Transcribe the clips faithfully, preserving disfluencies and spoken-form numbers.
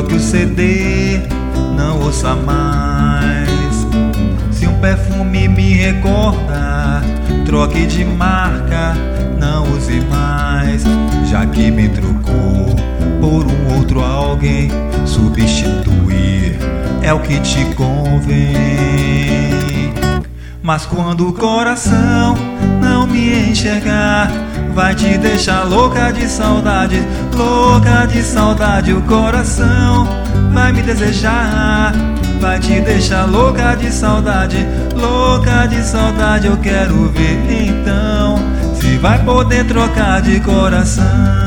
troque o C D, não ouça mais. Se um perfume me recorda, troque de marca, não use mais. Já que me trocou por um outro alguém, substituir é o que te convém. Mas quando o coração não me enxergar, vai te deixar louca de saudade, louca de saudade. O coração vai me desejar, vai te deixar louca de saudade, louca de saudade. Eu quero ver então se vai poder trocar de coração.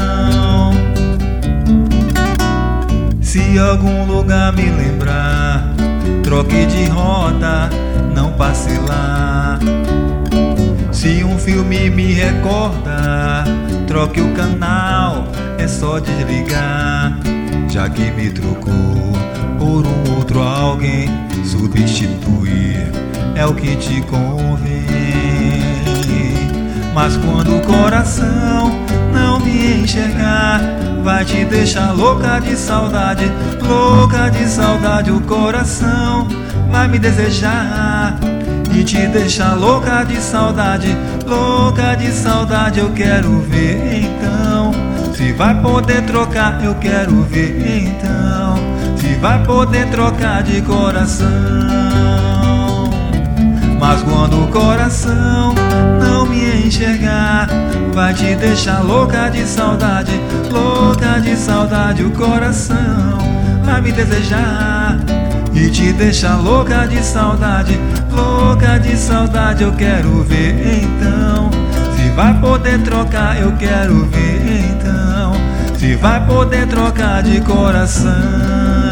Se algum lugar me lembrar, troque de rota, não passe lá. Se um filme me recorda, troque o canal, é só desligar. Já que me trocou por um outro alguém, substituir é o que te convém. Mas quando o coração não me enxergar, vai te deixar louca de saudade, louca de saudade. O coração vai me desejar e te deixar louca de saudade, louca de saudade. Eu quero ver então se vai poder trocar, eu quero ver então se vai poder trocar de coração. Mas quando o coração não me enxergar, vai te deixar louca de saudade, louca de saudade. O coração vai me desejar e te deixar louca de saudade, louca de saudade. Eu quero ver então se vai poder trocar, eu quero ver então se vai poder trocar de coração.